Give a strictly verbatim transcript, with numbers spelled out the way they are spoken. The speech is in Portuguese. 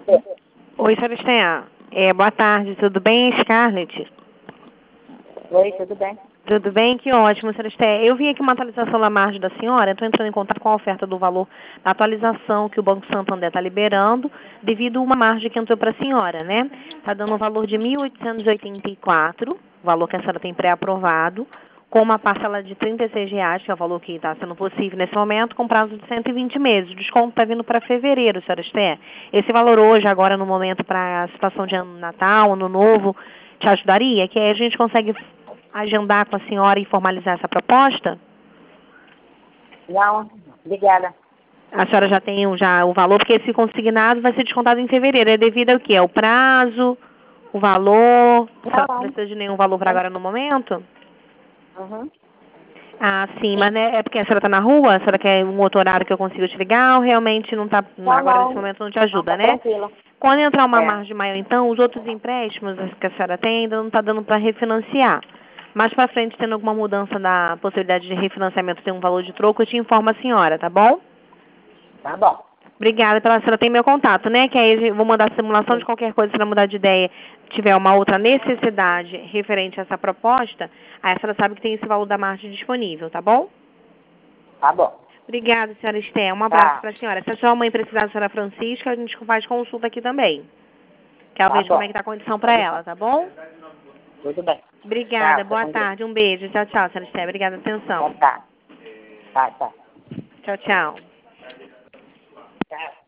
Oi, senhora Esté. É, boa tarde, tudo bem, Scarlett? Oi, tudo bem? Tudo bem? Que ótimo, senhora Esté. Eu vim aqui uma atualização da margem da senhora, estou entrando em contato com a oferta do valor da atualização que o Banco Santander está liberando, devido a uma margem que entrou para a senhora, né? Está dando um valor de mil oitocentos e oitenta e quatro, o valor que a senhora tem pré-aprovado, com uma parcela de trinta e seis reais, que é o valor que está sendo possível nesse momento, com prazo de cento e vinte meses. O desconto está vindo para fevereiro, senhora Esté. Esse valor hoje, agora no momento para a situação de ano Natal, Ano Novo, te ajudaria? Que aí a gente consegue agendar com a senhora e formalizar essa proposta? Não, obrigada. A senhora já tem o- já o valor, porque esse consignado vai ser descontado em fevereiro. É devido ao quê? Ao prazo, o valor? A senhora não Não. precisa de nenhum valor para agora no momento? Uhum. Ah, sim, mas Sim. né, é porque a senhora está na rua? A senhora quer um outro horário que eu consiga te ligar ou realmente não tá, Não, agora nesse não. momento não te Não, ajuda, tá né? tranquilo. Quando entrar uma É. margem maior, então, os outros empréstimos que a senhora tem ainda não está dando para refinanciar. Mais para frente, tendo alguma mudança da possibilidade de refinanciamento ter um valor de troco, eu te informo a senhora, tá bom? Tá bom. Obrigada pela senhora tem meu contato, né? Que aí eu vou mandar a simulação de Sim. qualquer coisa, se ela mudar de ideia, tiver uma outra necessidade referente a essa proposta, aí a senhora sabe que tem esse valor da margem disponível, tá bom? Tá bom. Obrigada, senhora Esté. Um abraço Tá. para a senhora. Se a sua mãe precisar da senhora Francisca, a gente faz consulta aqui também. Que ela Tá veja como é bom. que tá a condição para Tudo ela, bem. tá bom? Tudo bem. Obrigada. Tá, fica Boa com Deus. tarde. Um beijo. Tchau, tchau, senhora Esté. Obrigada pela Tá, atenção. tá. Tá, tá. Tchau, tchau. Tá.